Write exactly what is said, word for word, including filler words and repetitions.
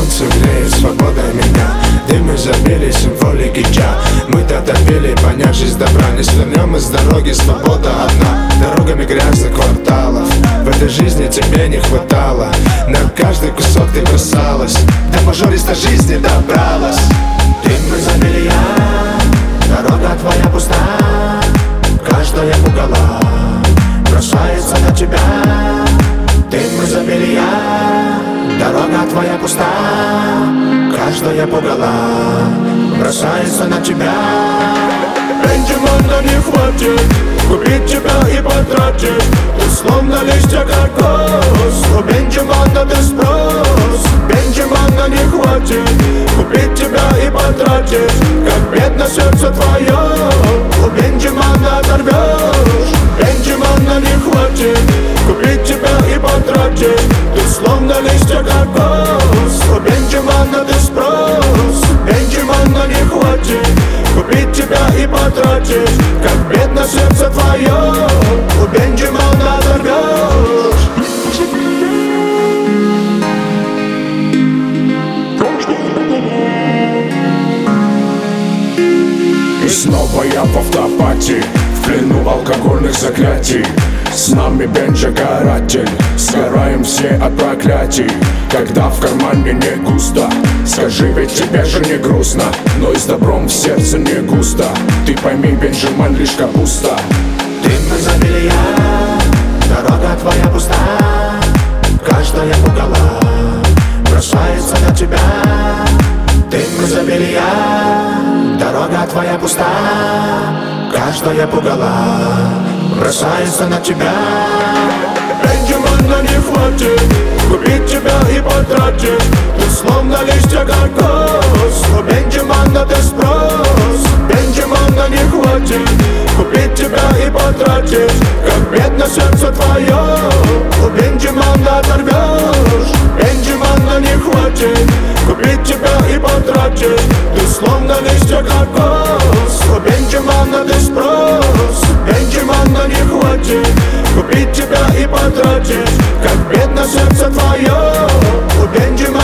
Солнце греет, свобода меня. Дым изобилия, символики кича. Мы-то топили, понять жизнь добра. Не свернем из дороги, свобода одна. Дорогами грязных кварталов в этой жизни тебе не хватало. На каждый кусок ты бросалась, до мажориста жизни добралась. Дым изобилия, дорога твоя пуста. Каждая угола бросается на тебя. Дым изобилия, дорога твоя пуста. Каждая пугала бросается на тебя. Бенджамина не хватит купить тебя и потратить. Ты словно листья кокос, у Бенджамина ты спрос. Бенджамина не хватит купить тебя и потратить. Как бедно сердце твое, у Бенджамина оторвешь. Бенджамина не хватит купить тебя и потратить. Ты словно листья кокос, у Бенджамина ты спрос. Бенджамина не хватит купить тебя и потратить. Как бедно сердце твое, у Бенджамина оторвешь. И снова я в автопате, в плену алкогольных заклятий. С нами Бенджа каратель, сгораем все от проклятий. Когда в кармане не густо, скажи, ведь тебе же не грустно. Но и с добром в сердце не густо. Ты пойми, Бенджамин лишь капуста. Дым изобилия, дорога твоя пуста. Каждая угола бросается на тебя. Дым изобилия, дорога твоя пуста. Каждая пугала бросается на тебя. Бенджамина не хватит купить тебя и потратить. Ты словно листья кокос, у Бенджамина ты спрос. Бенджамина не хватит купить тебя и потратить. Как бедно сердце твое, у Бенджамина оторвешь. Бенджамина не хватит купить тебя и потратить. Ты словно листья кокос, у Бенджамина ты спрос. Бенджамина не хватит купить тебя и потратить. Как бедно сердце твое, у Бенджамина